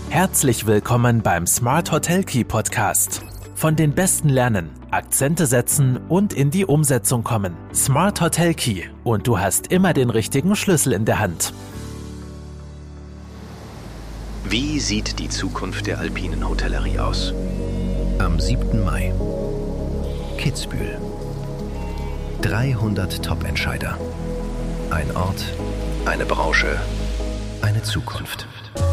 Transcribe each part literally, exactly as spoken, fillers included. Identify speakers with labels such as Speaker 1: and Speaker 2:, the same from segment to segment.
Speaker 1: Herzlich willkommen beim Smart Hotel Key Podcast. Von den Besten lernen, Akzente setzen und in die Umsetzung kommen. Smart Hotel Key und du hast immer den richtigen Schlüssel in der Hand.
Speaker 2: Wie sieht die Zukunft der alpinen Hotellerie aus?
Speaker 3: Am siebten Mai. Kitzbühel. dreihundert Top-Entscheider. Ein Ort, eine Branche, eine Zukunft.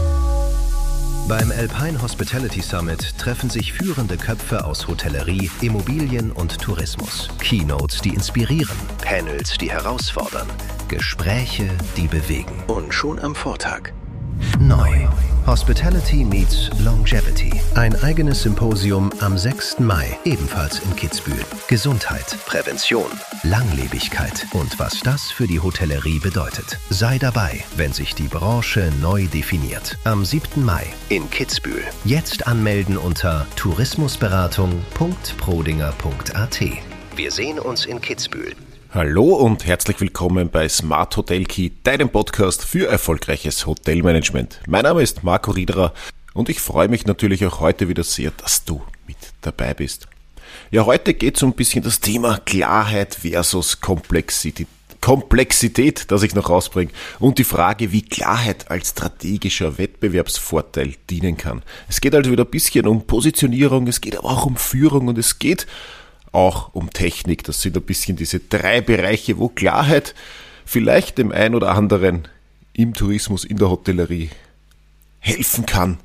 Speaker 3: Beim Alpine Hospitality Summit treffen sich führende Köpfe aus Hotellerie, Immobilien und Tourismus. Keynotes, die inspirieren, Panels, die herausfordern, Gespräche, die bewegen.
Speaker 2: Und schon am Vortag.
Speaker 3: Neu. Hospitality meets Longevity. Ein eigenes Symposium am sechsten Mai, ebenfalls in Kitzbühel. Gesundheit, Prävention, Langlebigkeit und was das für die Hotellerie bedeutet. Sei dabei, wenn sich die Branche neu definiert. Am siebten Mai in Kitzbühel. Jetzt anmelden unter tourismusberatung punkt prodinger punkt a t. Wir sehen uns in Kitzbühel.
Speaker 4: Hallo und herzlich willkommen bei Smart Hotel Key, deinem Podcast für erfolgreiches Hotelmanagement. Mein Name ist Marco Riederer und ich freue mich natürlich auch heute wieder sehr, dass du mit dabei bist. Ja, heute geht es um ein bisschen das Thema Klarheit versus Komplexität, Komplexität, das ich noch rausbringe, und die Frage, wie Klarheit als strategischer Wettbewerbsvorteil dienen kann. Es geht also wieder ein bisschen um Positionierung, es geht aber auch um Führung und es geht auch um Technik. Das sind ein bisschen diese drei Bereiche, wo Klarheit vielleicht dem einen oder anderen im Tourismus, in der Hotellerie helfen kann,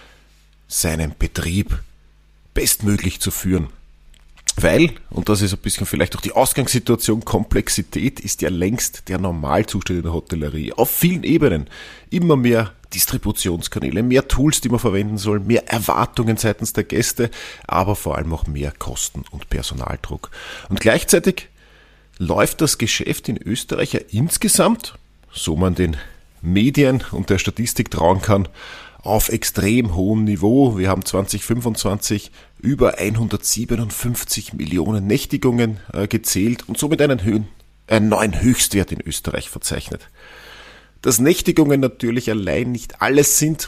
Speaker 4: seinen Betrieb bestmöglich zu führen. Weil, und das ist ein bisschen vielleicht auch die Ausgangssituation, Komplexität ist ja längst der Normalzustand in der Hotellerie. Auf vielen Ebenen. Immer mehr Distributionskanäle, mehr Tools, die man verwenden soll, mehr Erwartungen seitens der Gäste, aber vor allem auch mehr Kosten und Personaldruck. Und gleichzeitig läuft das Geschäft in Österreich ja insgesamt, so man den Medien und der Statistik trauen kann, auf extrem hohem Niveau. Wir haben zwanzig fünfundzwanzig über hundertsiebenundfünfzig Millionen Nächtigungen äh, gezählt und somit einen, Höhen, einen neuen Höchstwert in Österreich verzeichnet. Dass Nächtigungen natürlich allein nicht alles sind,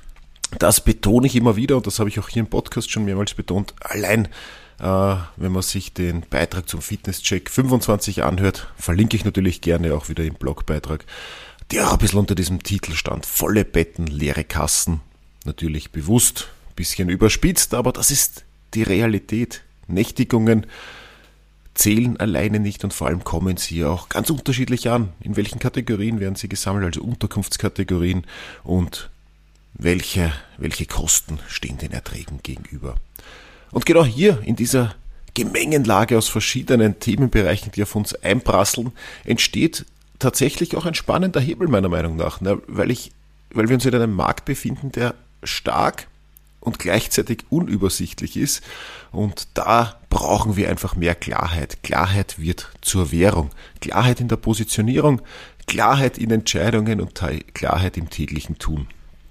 Speaker 4: das betone ich immer wieder und das habe ich auch hier im Podcast schon mehrmals betont. Allein, äh, wenn man sich den Beitrag zum Fitnesscheck fünfundzwanzig anhört, verlinke ich natürlich gerne auch wieder im Blogbeitrag, der auch ein bisschen unter diesem Titel stand. Volle Betten, leere Kassen. Natürlich bewusst, ein bisschen überspitzt, aber das ist die Realität. Nächtigungen zählen alleine nicht und vor allem kommen sie auch ganz unterschiedlich an. In welchen Kategorien werden sie gesammelt, also Unterkunftskategorien, und welche, welche Kosten stehen den Erträgen gegenüber. Und genau hier in dieser Gemengenlage aus verschiedenen Themenbereichen, die auf uns einprasseln, entsteht tatsächlich auch ein spannender Hebel meiner Meinung nach, ne? weil ich, weil wir uns in einem Markt befinden, der stark und gleichzeitig unübersichtlich ist, und da brauchen wir einfach mehr Klarheit. Klarheit wird zur Währung. Klarheit in der Positionierung, Klarheit in Entscheidungen und Klarheit im täglichen Tun.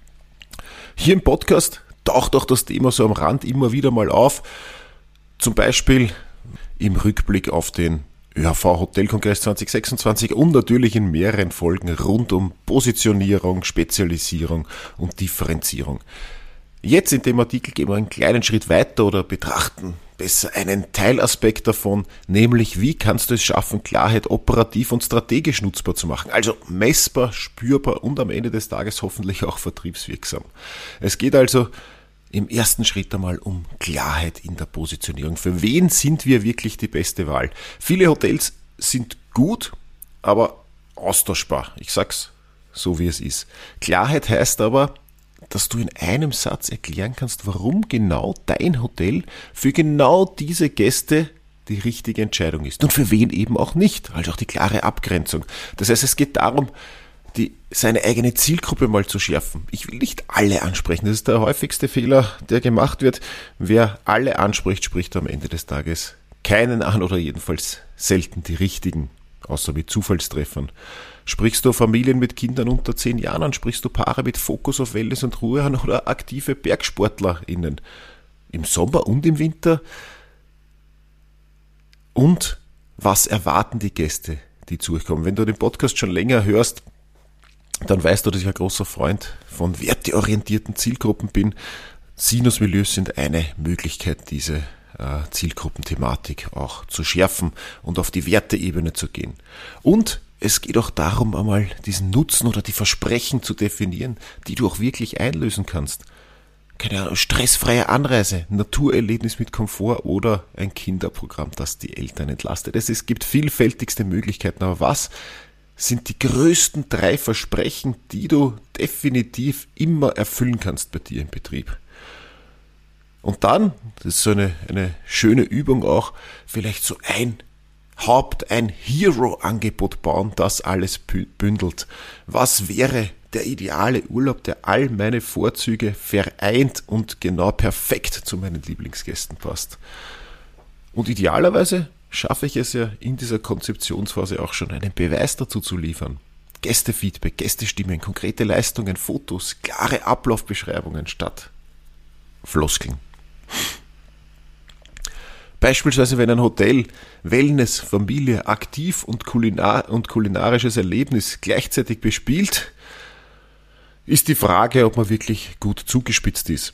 Speaker 4: Hier im Podcast taucht auch das Thema so am Rand immer wieder mal auf, zum Beispiel im Rückblick auf den Ö H V-Hotelkongress zwanzig sechsundzwanzig und natürlich in mehreren Folgen rund um Positionierung, Spezialisierung und Differenzierung. Jetzt in dem Artikel gehen wir einen kleinen Schritt weiter oder betrachten besser einen Teilaspekt davon, nämlich wie kannst du es schaffen, Klarheit operativ und strategisch nutzbar zu machen. Also messbar, spürbar und am Ende des Tages hoffentlich auch vertriebswirksam. Es geht also im ersten Schritt einmal um Klarheit in der Positionierung. Für wen sind wir wirklich die beste Wahl? Viele Hotels sind gut, aber austauschbar. Ich sag's so, wie es ist. Klarheit heißt aber, dass du in einem Satz erklären kannst, warum genau dein Hotel für genau diese Gäste die richtige Entscheidung ist und für wen eben auch nicht. Also auch die klare Abgrenzung. Das heißt, es geht darum, die, seine eigene Zielgruppe mal zu schärfen. Ich will nicht alle ansprechen. Das ist der häufigste Fehler, der gemacht wird. Wer alle anspricht, spricht am Ende des Tages keinen an oder jedenfalls selten die richtigen, außer mit Zufallstreffern. Sprichst du Familien mit Kindern unter zehn Jahren an, sprichst du Paare mit Fokus auf Wellness und Ruhe an oder aktive BergsportlerInnen im Sommer und im Winter? Und was erwarten die Gäste, die zu euch kommen? Wenn du den Podcast schon länger hörst, dann weißt du, dass ich ein großer Freund von werteorientierten Zielgruppen bin. Sinusmilieus sind eine Möglichkeit, diese äh, Zielgruppenthematik auch zu schärfen und auf die Werteebene zu gehen. Und es geht auch darum, einmal diesen Nutzen oder die Versprechen zu definieren, die du auch wirklich einlösen kannst. Keine Ahnung, stressfreie Anreise, Naturerlebnis mit Komfort oder ein Kinderprogramm, das die Eltern entlastet. Es, es gibt vielfältigste Möglichkeiten, aber was sind die größten drei Versprechen, die du definitiv immer erfüllen kannst bei dir im Betrieb? Und dann, das ist so eine, eine schöne Übung auch, vielleicht so ein Haupt-, ein Hero-Angebot bauen, das alles bündelt. Was wäre der ideale Urlaub, der all meine Vorzüge vereint und genau perfekt zu meinen Lieblingsgästen passt? Und idealerweise schaffe ich es ja in dieser Konzeptionsphase auch schon, einen Beweis dazu zu liefern. Gästefeedback, Gästestimmen, konkrete Leistungen, Fotos, klare Ablaufbeschreibungen statt Floskeln. Beispielsweise, wenn ein Hotel Wellness, Familie, Aktiv- und, Kulinar- und kulinarisches Erlebnis gleichzeitig bespielt, ist die Frage, ob man wirklich gut zugespitzt ist.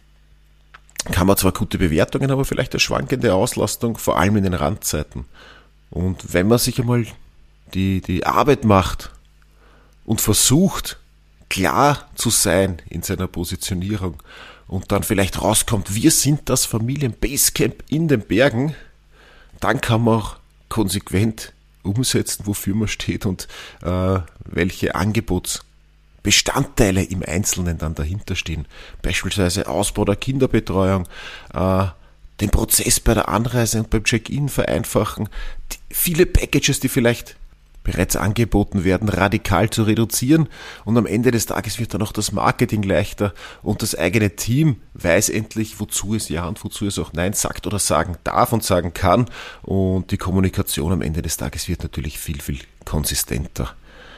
Speaker 4: Kann man zwar gute Bewertungen, aber vielleicht eine schwankende Auslastung, vor allem in den Randzeiten. Und wenn man sich einmal die, die Arbeit macht und versucht, klar zu sein in seiner Positionierung und dann vielleicht rauskommt, wir sind das Familien-Basecamp in den Bergen, dann kann man auch konsequent umsetzen, wofür man steht und äh, welche Angebotsbestandteile im Einzelnen dann dahinter stehen. Beispielsweise Ausbau der Kinderbetreuung, äh, den Prozess bei der Anreise und beim Check-in vereinfachen, die, viele Packages, die vielleicht bereits angeboten werden, radikal zu reduzieren, und am Ende des Tages wird dann auch das Marketing leichter und das eigene Team weiß endlich, wozu es Ja und wozu es auch Nein sagt oder sagen darf und sagen kann, und die Kommunikation am Ende des Tages wird natürlich viel, viel konsistenter.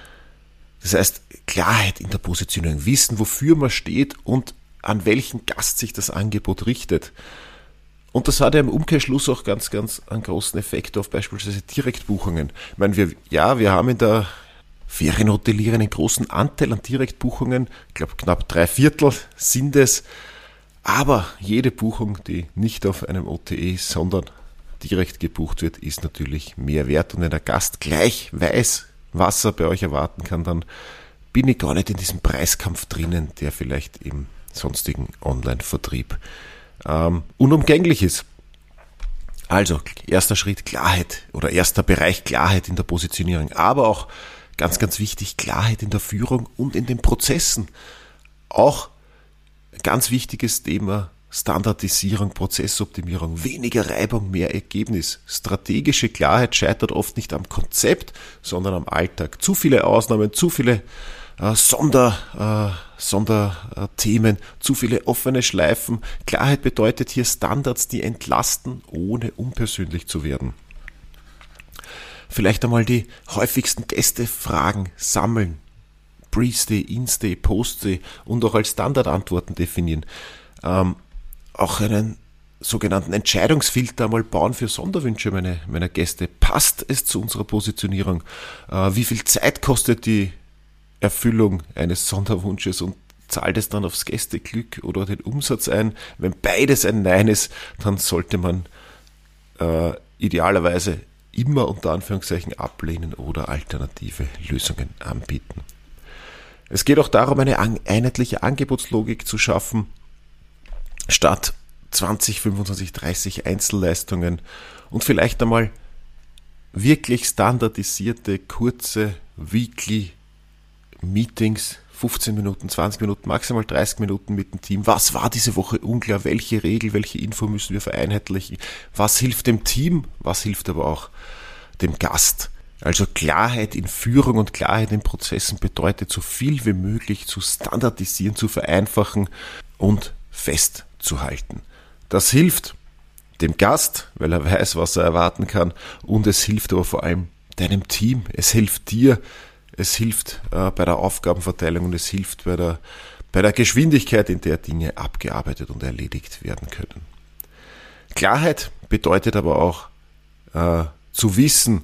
Speaker 4: Das heißt, Klarheit in der Positionierung, wissen, wofür man steht und an welchen Gast sich das Angebot richtet. Und das hat ja im Umkehrschluss auch ganz, ganz einen großen Effekt auf beispielsweise Direktbuchungen. Ich meine, wir, ja, wir haben in der Ferienhotellerie einen großen Anteil an Direktbuchungen. Ich glaube, knapp drei Viertel sind es. Aber jede Buchung, die nicht auf einem O T A, sondern direkt gebucht wird, ist natürlich mehr wert. Und wenn der Gast gleich weiß, was er bei euch erwarten kann, dann bin ich gar nicht in diesem Preiskampf drinnen, der vielleicht im sonstigen Online-Vertrieb ähm, unumgänglich ist. Also, erster Schritt Klarheit oder erster Bereich Klarheit in der Positionierung, aber auch ganz, ganz wichtig Klarheit in der Führung und in den Prozessen. Auch ganz wichtiges Thema Standardisierung, Prozessoptimierung, weniger Reibung, mehr Ergebnis. Strategische Klarheit scheitert oft nicht am Konzept, sondern am Alltag. Zu viele Ausnahmen, zu viele äh, Sonder, äh, Sonderthemen, zu viele offene Schleifen. Klarheit bedeutet hier Standards, die entlasten, ohne unpersönlich zu werden. Vielleicht einmal die häufigsten Gästefragen sammeln. Pre-Stay, In-Stay, Post-Stay und auch als Standardantworten definieren. Ähm, auch einen sogenannten Entscheidungsfilter mal bauen für Sonderwünsche meiner, meiner Gäste. Passt es zu unserer Positionierung? Äh, wie viel Zeit kostet die Erfüllung eines Sonderwunsches und zahlt es dann aufs Gästeglück oder den Umsatz ein? Wenn beides ein Nein ist, dann sollte man äh, idealerweise immer unter Anführungszeichen ablehnen oder alternative Lösungen anbieten. Es geht auch darum, eine einheitliche Angebotslogik zu schaffen, statt zwanzig, fünfundzwanzig, dreißig Einzelleistungen und vielleicht einmal wirklich standardisierte, kurze Weekly Meetings, fünfzehn Minuten, zwanzig Minuten, maximal dreißig Minuten mit dem Team. Was war diese Woche unklar? Welche Regel, welche Info müssen wir vereinheitlichen? Was hilft dem Team? Was hilft aber auch dem Gast? Also Klarheit in Führung und Klarheit in Prozessen bedeutet, so viel wie möglich zu standardisieren, zu vereinfachen und festzuhalten. Das hilft dem Gast, weil er weiß, was er erwarten kann, und es hilft aber vor allem deinem Team. Es hilft dir, es hilft äh, bei der Aufgabenverteilung und es hilft bei der, bei der Geschwindigkeit, in der Dinge abgearbeitet und erledigt werden können. Klarheit bedeutet aber auch äh, zu wissen,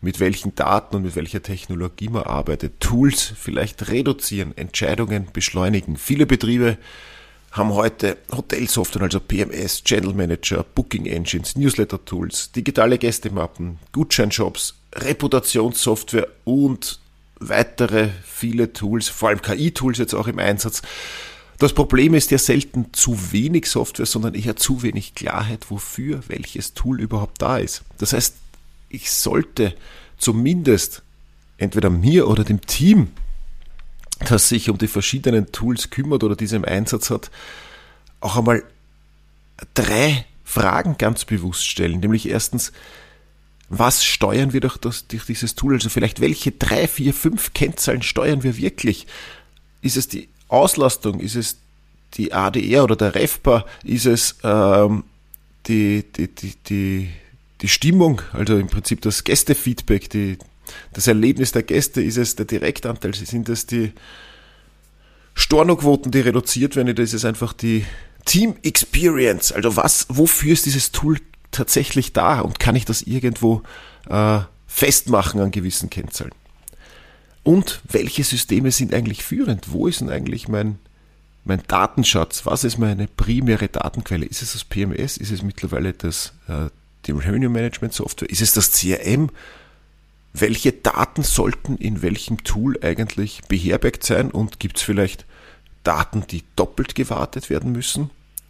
Speaker 4: mit welchen Daten und mit welcher Technologie man arbeitet, Tools vielleicht reduzieren, Entscheidungen beschleunigen. Viele Betriebe haben heute Hotelsoftware, also P M S, Channel Manager, Booking Engines, Newsletter-Tools, digitale Gästemappen, Gutscheinshops, Reputationssoftware und weitere viele Tools, vor allem K I-Tools jetzt auch im Einsatz. Das Problem ist ja selten zu wenig Software, sondern eher zu wenig Klarheit, wofür welches Tool überhaupt da ist. Das heißt, ich sollte zumindest entweder mir oder dem Team, das sich um die verschiedenen Tools kümmert oder diese im Einsatz hat, auch einmal drei Fragen ganz bewusst stellen. Nämlich erstens, was steuern wir durch, das, durch dieses Tool? Also vielleicht welche drei, vier, fünf Kennzahlen steuern wir wirklich? Ist es die Auslastung? Ist es die A D R oder der RevPAR? Ist es ähm, die, die, die, die, die Stimmung? Also im Prinzip das Gästefeedback, die das Erlebnis der Gäste, ist es der Direktanteil, sind es die Stornoquoten, die reduziert werden, oder ist es einfach die Team Experience? Also was, wofür ist dieses Tool tatsächlich da und kann ich das irgendwo äh, festmachen an gewissen Kennzahlen? Und welche Systeme sind eigentlich führend? Wo ist denn eigentlich mein, mein Datenschatz? Was ist meine primäre Datenquelle? Ist es das P M S? Ist es mittlerweile das, äh, die Revenue Management Software? Ist es das C R M? Welche Daten sollten in welchem Tool eigentlich beherbergt sein und gibt es vielleicht Daten, die doppelt gewartet werden müssen?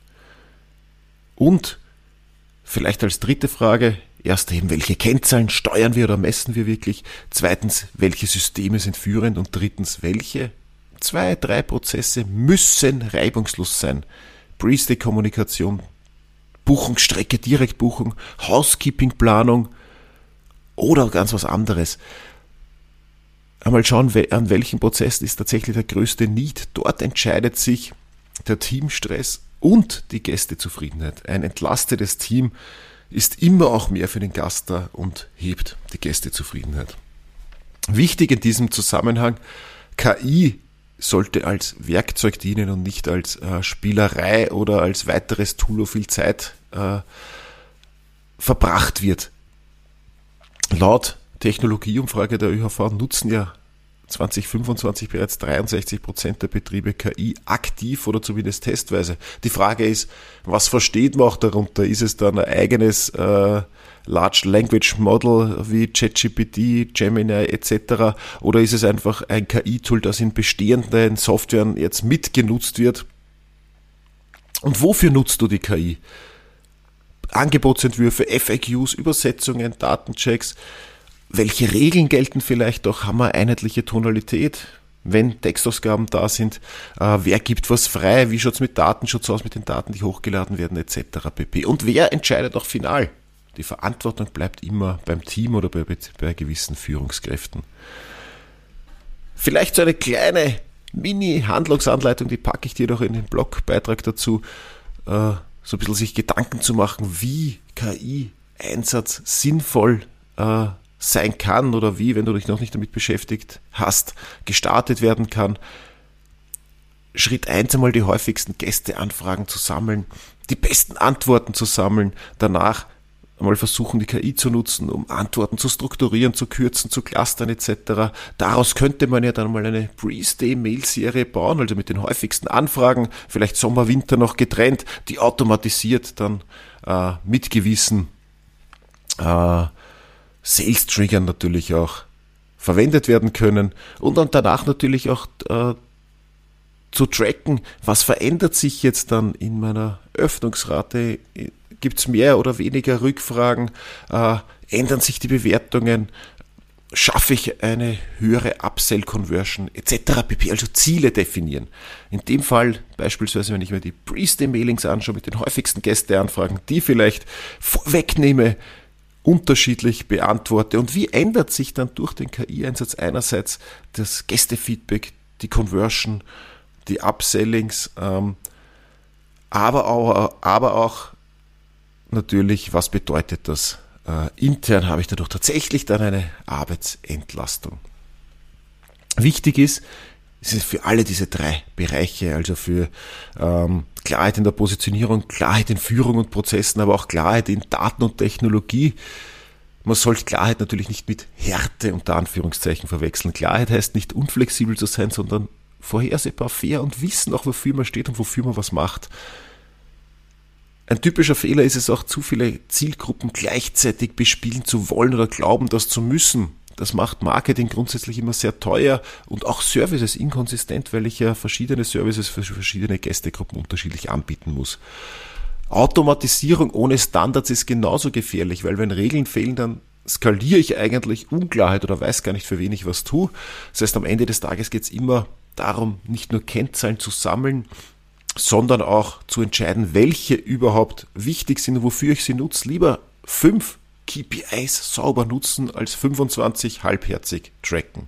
Speaker 4: Und vielleicht als dritte Frage, erst eben, welche Kennzahlen steuern wir oder messen wir wirklich? Zweitens, welche Systeme sind führend? Und drittens, welche zwei, drei Prozesse müssen reibungslos sein? Pre-Stay-Kommunikation, Buchungsstrecke, Direktbuchung, Housekeeping-Planung, oder ganz was anderes. Einmal schauen, an welchen Prozessen ist tatsächlich der größte Need. Dort entscheidet sich der Teamstress und die Gästezufriedenheit. Ein entlastetes Team ist immer auch mehr für den Gast da und hebt die Gästezufriedenheit. Wichtig in diesem Zusammenhang, K I sollte als Werkzeug dienen und nicht als äh, Spielerei oder als weiteres Tool, wo viel Zeit äh, verbracht wird. Laut Technologieumfrage der Ö H V nutzen ja zwanzig fünfundzwanzig bereits dreiundsechzig Prozent der Betriebe K I aktiv oder zumindest testweise. Die Frage ist, was versteht man auch darunter? Ist es dann ein eigenes äh, Large Language Model wie ChatGPT, Gemini et cetera oder ist es einfach ein K I-Tool, das in bestehenden Softwaren jetzt mitgenutzt wird? Und wofür nutzt du die K I? Angebotsentwürfe, F A Qs, Übersetzungen, Datenchecks. Welche Regeln gelten vielleicht auch? Haben wir einheitliche Tonalität? Wenn Textausgaben da sind, äh, wer gibt was frei? Wie schaut es mit Datenschutz aus, mit den Daten, die hochgeladen werden et cetera pp. Und wer entscheidet auch final? Die Verantwortung bleibt immer beim Team oder bei, bei gewissen Führungskräften. Vielleicht so eine kleine Mini-Handlungsanleitung, die packe ich dir doch in den Blogbeitrag dazu, äh, so ein bisschen sich Gedanken zu machen, wie K I-Einsatz sinnvoll äh, sein kann oder wie, wenn du dich noch nicht damit beschäftigt hast, gestartet werden kann. Schritt eins einmal die häufigsten Gästeanfragen zu sammeln, die besten Antworten zu sammeln, danach einmal versuchen, die K I zu nutzen, um Antworten zu strukturieren, zu kürzen, zu clustern et cetera. Daraus könnte man ja dann mal eine Pre-Stay-Mail-Serie bauen, also mit den häufigsten Anfragen, vielleicht Sommer, Winter noch getrennt, die automatisiert dann äh, mit gewissen äh, Sales-Triggern natürlich auch verwendet werden können und dann danach natürlich auch äh, zu tracken, was verändert sich jetzt dann in meiner Öffnungsrate. Gibt es mehr oder weniger Rückfragen? Äh, ändern sich die Bewertungen? Schaffe ich eine höhere Upsell-Conversion et cetera pp. Also Ziele definieren. In dem Fall beispielsweise, wenn ich mir die Pre-Stay-Mailings anschaue mit den häufigsten Gästeanfragen, die vielleicht vorwegnehme, unterschiedlich beantworte. Und wie ändert sich dann durch den K I-Einsatz einerseits das Gästefeedback, die Conversion, die Upsellings, ähm, aber auch, aber auch natürlich, was bedeutet das? Äh, intern habe ich dadurch tatsächlich dann eine Arbeitsentlastung. Wichtig ist, es ist für alle diese drei Bereiche, also für ähm, Klarheit in der Positionierung, Klarheit in Führung und Prozessen, aber auch Klarheit in Daten und Technologie, Man soll Klarheit natürlich nicht mit Härte unter Anführungszeichen verwechseln. Klarheit heißt nicht unflexibel zu sein, sondern vorhersehbar, fair und wissen auch, wofür man steht und wofür man was macht. Ein typischer Fehler ist es auch, zu viele Zielgruppen gleichzeitig bespielen zu wollen oder glauben, das zu müssen. Das macht Marketing grundsätzlich immer sehr teuer und auch Services inkonsistent, weil ich ja verschiedene Services für verschiedene Gästegruppen unterschiedlich anbieten muss. Automatisierung ohne Standards ist genauso gefährlich, weil wenn Regeln fehlen, dann skaliere ich eigentlich Unklarheit oder weiß gar nicht, für wen ich was tue. Das heißt, am Ende des Tages geht es immer darum, nicht nur Kennzahlen zu sammeln, sondern auch zu entscheiden, welche überhaupt wichtig sind und wofür ich sie nutze. Lieber fünf K P Is sauber nutzen als fünfundzwanzig halbherzig tracken.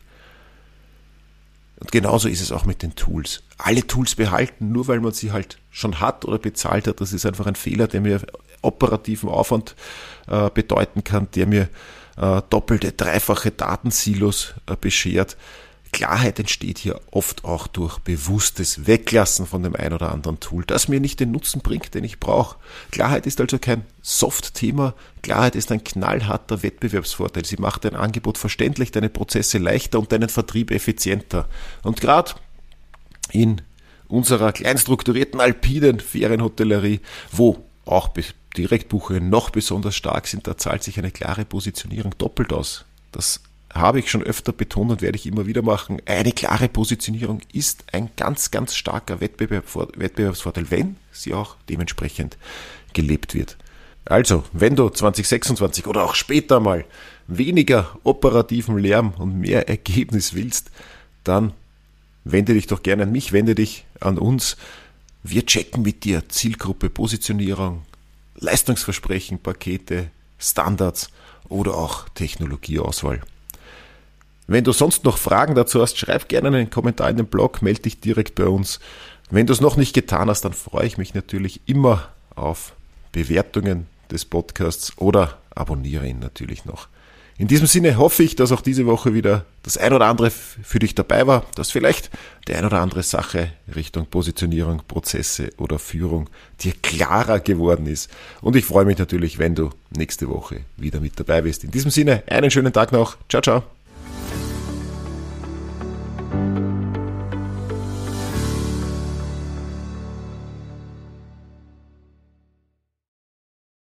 Speaker 4: Und genauso ist es auch mit den Tools. Alle Tools behalten, nur weil man sie halt schon hat oder bezahlt hat, das ist einfach ein Fehler, der mir operativen Aufwand äh, bedeuten kann, der mir äh, doppelte, dreifache Datensilos äh, beschert. Klarheit entsteht hier oft auch durch bewusstes Weglassen von dem ein oder anderen Tool, das mir nicht den Nutzen bringt, den ich brauche. Klarheit ist also kein Soft-Thema, Klarheit ist ein knallharter Wettbewerbsvorteil. Sie macht dein Angebot verständlich, deine Prozesse leichter und deinen Vertrieb effizienter. Und gerade in unserer kleinstrukturierten alpinen Ferienhotellerie, wo auch Direktbuchungen noch besonders stark sind, da zahlt sich eine klare Positionierung doppelt aus. Das habe ich schon öfter betont und werde ich immer wieder machen. Eine klare Positionierung ist ein ganz, ganz starker Wettbewerbsvorteil, wenn sie auch dementsprechend gelebt wird. Also, wenn du zwanzig sechsundzwanzig oder auch später mal weniger operativen Lärm und mehr Ergebnis willst, dann wende dich doch gerne an mich, wende dich an uns. Wir checken mit dir Zielgruppe, Positionierung, Leistungsversprechen, Pakete, Standards oder auch Technologieauswahl. Wenn du sonst noch Fragen dazu hast, schreib gerne einen Kommentar in den Blog, melde dich direkt bei uns. Wenn du es noch nicht getan hast, dann freue ich mich natürlich immer auf Bewertungen des Podcasts oder abonniere ihn natürlich noch. In diesem Sinne hoffe ich, dass auch diese Woche wieder das ein oder andere für dich dabei war, dass vielleicht die ein oder andere Sache Richtung Positionierung, Prozesse oder Führung dir klarer geworden ist. Und ich freue mich natürlich, wenn du nächste Woche wieder mit dabei bist. In diesem Sinne, einen schönen Tag noch. Ciao, ciao.